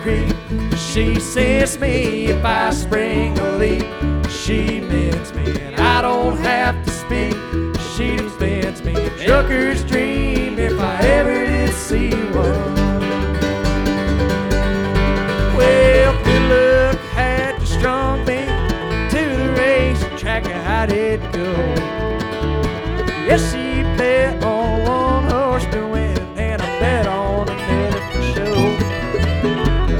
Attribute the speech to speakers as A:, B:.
A: creep. She says me if I spring a leak. She mends me and I don't have to speak.